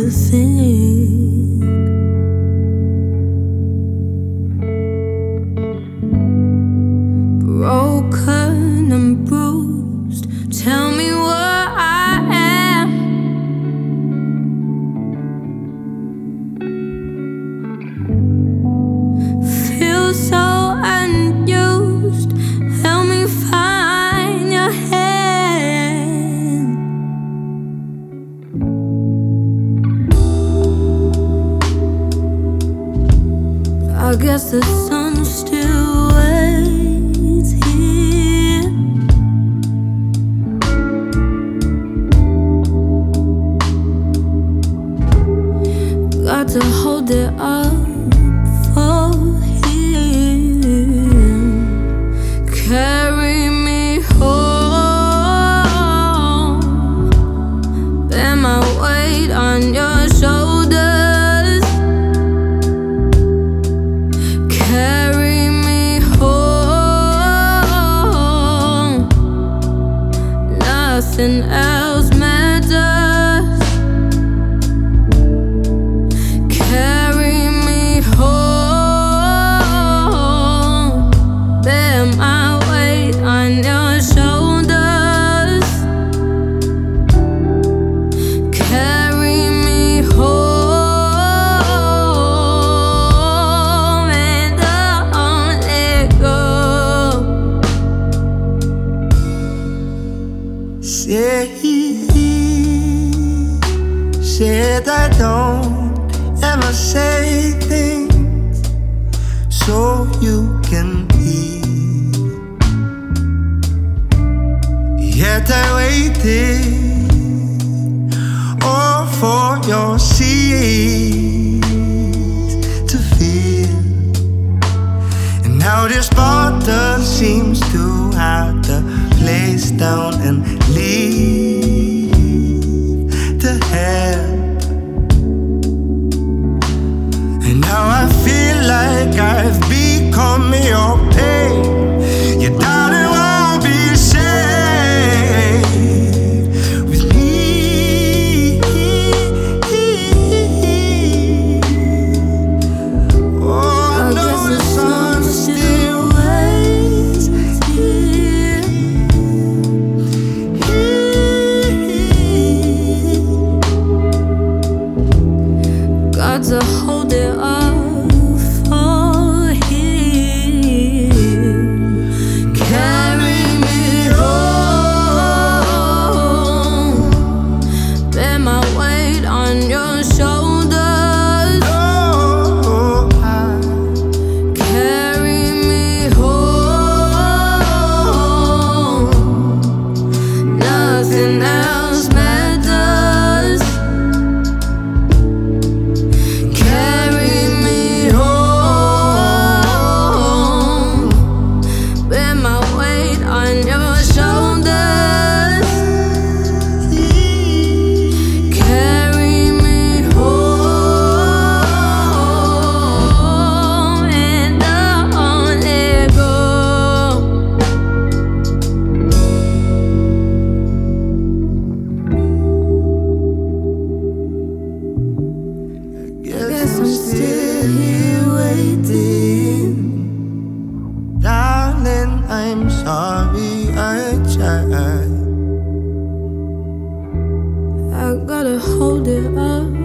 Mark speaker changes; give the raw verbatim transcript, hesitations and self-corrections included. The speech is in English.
Speaker 1: to think. Broken and bruised, tell me where I am. Feel so unused, help me find your hand. I guess the sun still waits here. Got to hold it up for him. Carry me home. Bear my weight on your shoulders. Carry me home. Nothing else matters. Carry me home. Bear my weight on your shoulders. Carry me home and don't let go.
Speaker 2: Say, said I don't ever say things so you can hear. Yet I waited all for your seas to fill. And now this border seems to have the place down and leave to help. And now I feel like I've become your pain. Your darling won't be safe with me. Oh, I
Speaker 1: I
Speaker 2: know
Speaker 1: guess
Speaker 2: the
Speaker 1: the
Speaker 2: sun
Speaker 1: sun
Speaker 2: still
Speaker 1: still waits here. Got to hold it up for him. Carry me home. Bear my weight on your shoulders.
Speaker 2: Oh, I
Speaker 1: Carry me home. Nothing else matters. Carry me home. Bear my weight on your shoulders. Carry me home and don't let go.
Speaker 2: guess I'm still here waiting. Darling, I'm sorry I tried.
Speaker 1: I gotta hold it up